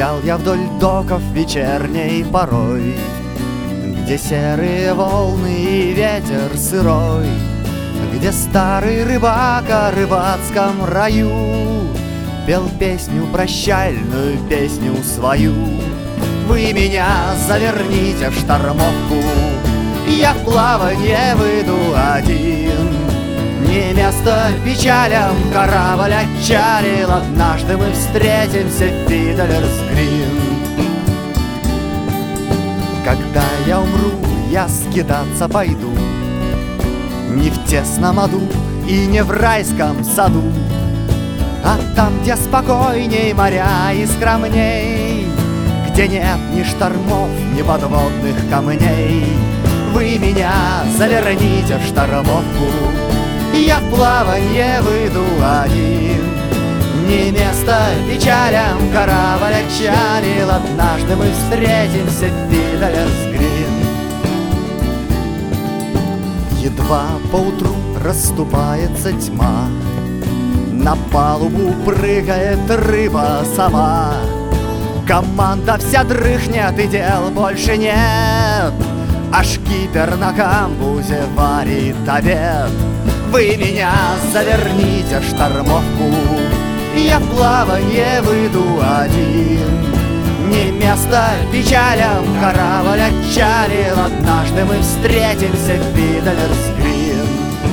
Гулял я вдоль доков вечерней порой, где серые волны и ветер сырой, где старый рыбак о рыбацком раю пел песню прощальную, песню свою. Вы меня заверните в штормовку, я в плаванье выйду один. Не место печалям, корабль отчалил, однажды мы встретимся в Фидлерс Грин. Когда я умру, я скитаться пойду не в тесном аду и не в райском саду, а там, где спокойней моря и скромней, где нет ни штормов, ни подводных камней. Вы меня заверните в штормовку, я в плаванье выйду один. Не место печалям, корабль отчалил, однажды мы встретимся в Фидлерс Грин. Едва поутру расступается тьма, на палубу прыгает рыба сама. Команда вся дрыхнет и дел больше нет, а шкипер на камбузе варит обед. Вы меня заверните в штормовку, я в плаванье выйду один. Не место печалям, корабль отчалил, однажды мы встретимся в Фидлерс Грин.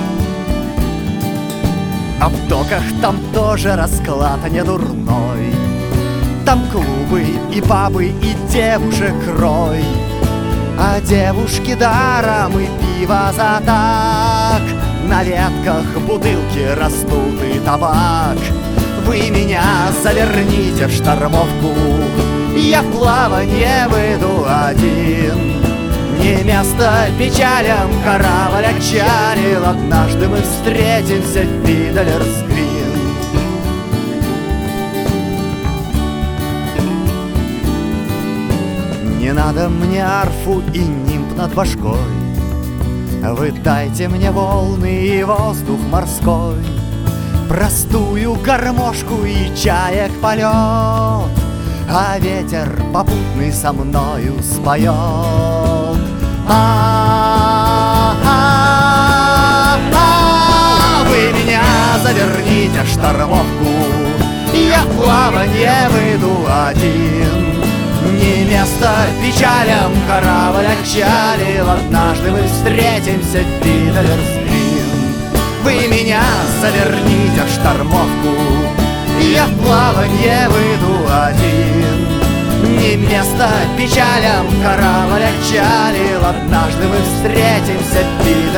А в доках там тоже расклад не дурной, там клубы и пабы и девушек рой, а девушки даром и пиво за так. На ветках бутылки растут и табак. Вы меня заверните в штормовку, я в плаванье выйду один. Не место печалям, корабль отчалил, однажды мы встретимся в Фидлерс Грин. Не надо мне арфу и нимб над башкой, вы дайте мне волны и воздух морской, простую гармошку и чаек полет, а ветер попутный со мною споет. Вы меня заверните в штормовку, я в плаванье выйду один. Не место печалям, корабль отчалил, однажды мы встретимся в Фидлерс Грин. Вы меня заверните в штормовку, я в плаванье выйду один. Не место печалям, корабль отчалил, однажды мы встретимся в Фидлерс Грин.